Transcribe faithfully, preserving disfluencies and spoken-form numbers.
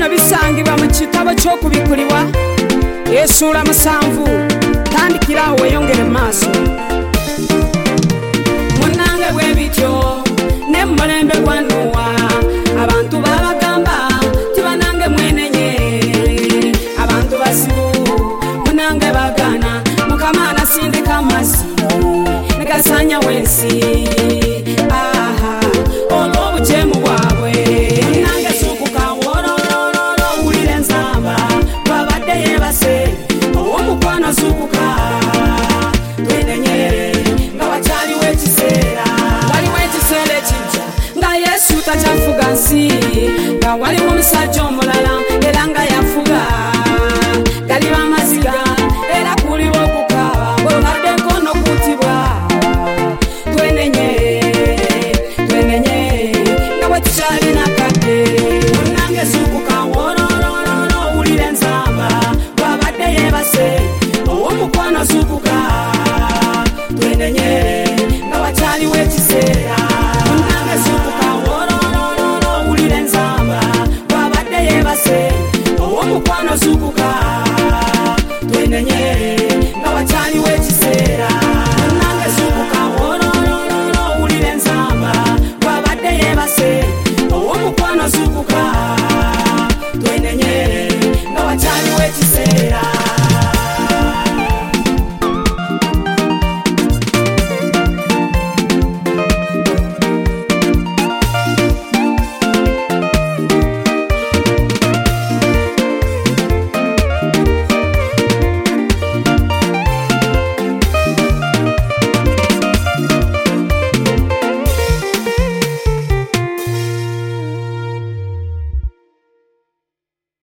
bino bisangibwa mu kitabo ky'okubikulibwa essuula musanvu tandikirawo weyongere maaso. Munnange bwe bityo ne mulembe gwa Nuwa abantu babagamba tibanange mwenenye abantu basibu munnange bagana Mukama anasindika amazzi negasanya wensi aha olw'obujemu bwabwe munnange sukuka wororororo wulire enzamba babadde yebase omukwano sukuka twenenye nga wakyaliwo ekiseera waliwo ekiseera ekijja nga Yesu takyafuga nsi nga waliwo omusajja omulala era nga yafuga galiba amaziga era kuliwo okukaaba ng'obaddeko n'okutibwa twenenye twenenye nga bwe tukyalina kadde munnange sukuka wororororo wulire enzamba babadde yebase omukwano sukuka twenenye